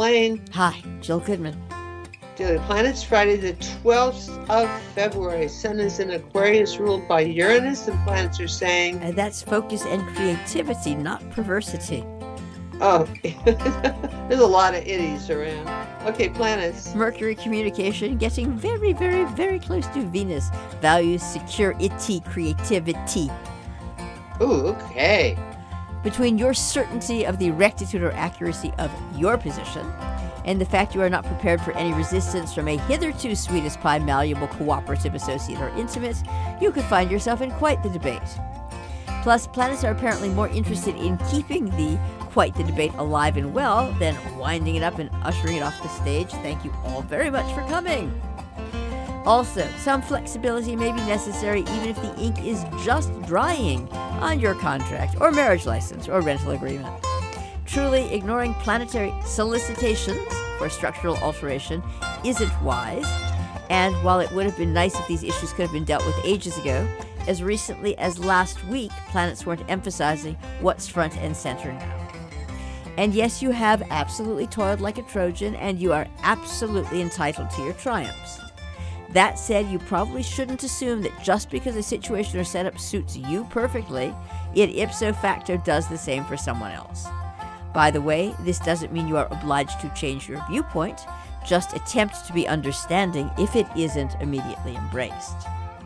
Lane. Hi, Jill Goodman. Daily Planets, Friday the 12th of February. Sun is in Aquarius, ruled by Uranus, and planets are saying... And that's focus and creativity, not perversity. Oh, there's a lot of itties around. Okay, planets. Mercury, communication, getting very, very, very close to Venus. Values, security, creativity. Ooh, okay. Between your certainty of the rectitude or accuracy of your position and the fact you are not prepared for any resistance from a hitherto sweet as pie, malleable, cooperative associate or intimate, you could find yourself in quite the debate. Plus, planets are apparently more interested in keeping the quite the debate alive and well than winding it up and ushering it off the stage. Thank you all very much for coming. Also, some flexibility may be necessary even if the ink is just drying on your contract or marriage license or rental agreement. Truly, ignoring planetary solicitations for structural alteration isn't wise, and while it would have been nice if these issues could have been dealt with ages ago, as recently as last week, planets weren't emphasizing what's front and center now. And yes, you have absolutely toiled like a Trojan, and you are absolutely entitled to your triumphs. That said, you probably shouldn't assume that just because a situation or setup suits you perfectly, it ipso facto does the same for someone else. By the way, this doesn't mean you are obliged to change your viewpoint. Just attempt to be understanding if it isn't immediately embraced.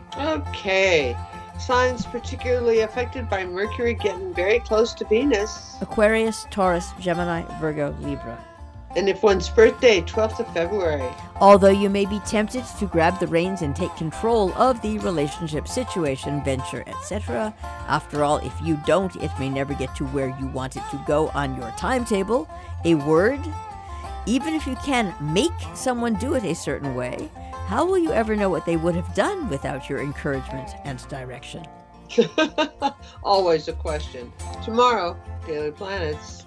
Okay. Signs particularly affected by Mercury getting very close to Venus. Aquarius, Taurus, Gemini, Virgo, Libra. And if one's birthday, 12th of February. Although you may be tempted to grab the reins and take control of the relationship, situation, venture, etc. After all, if you don't, it may never get to where you want it to go on your timetable. A word, even if you can make someone do it a certain way, how will you ever know what they would have done without your encouragement and direction? Always a question. Tomorrow, Daily Planets.